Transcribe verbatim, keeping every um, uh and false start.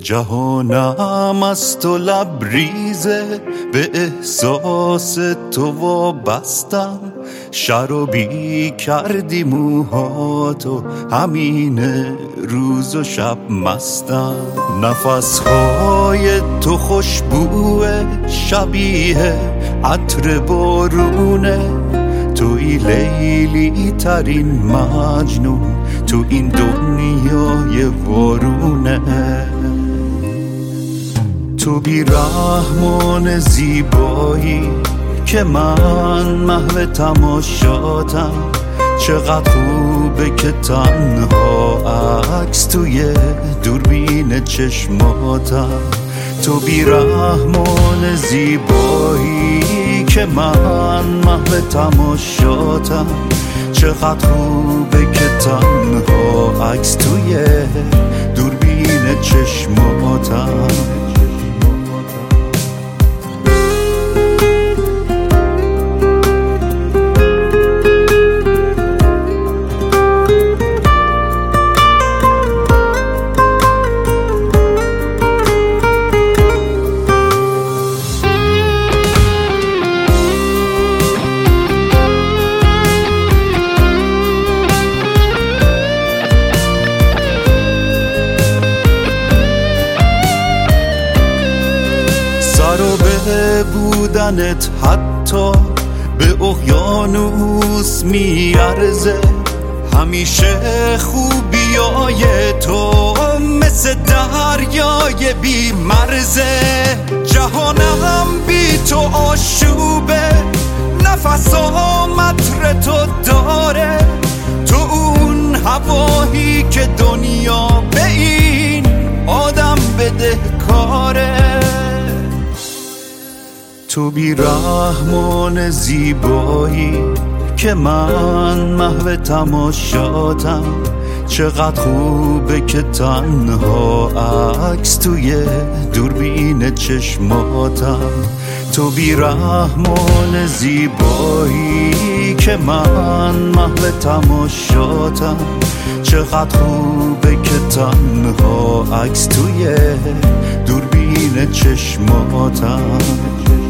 جهانم از تو لبریزه، به احساس تو وابستم. شر و بی کردی موهاتو، همینه روز و شب مستم. نفسهای تو خوشبوه، شبیه عطر بارونه. توی لیلی ترین مجنون تو این دنیای وارونه. تو بی رحمان زیبایی که من محو تماشاتم. چقدر خوبه که تنها عکس توی دوربین چشماتم. تو بی رحمان زیبایی که من محو تماشاتم. چقدر خوبه که تنها عکس توی دوربین چشماتم. سر و به بودنت حتی به اقیانوس میارزه. همیشه خوبیای تو مثل دریای بی مرزه. جهانم بی تو آشوبه، نفسام عطر تو داره. تو اون هوایی که دنیا به این آدم بده کاره. تو بی رحمان زیبایی که من محو تماشاتم. چقدر خوبه که تنها عکس توی دوربین چشماتم. تو بی رحمان زیبایی که من محو تماشاتم. چقدر خوبه که تنها عکس توی دوربین چشماتم.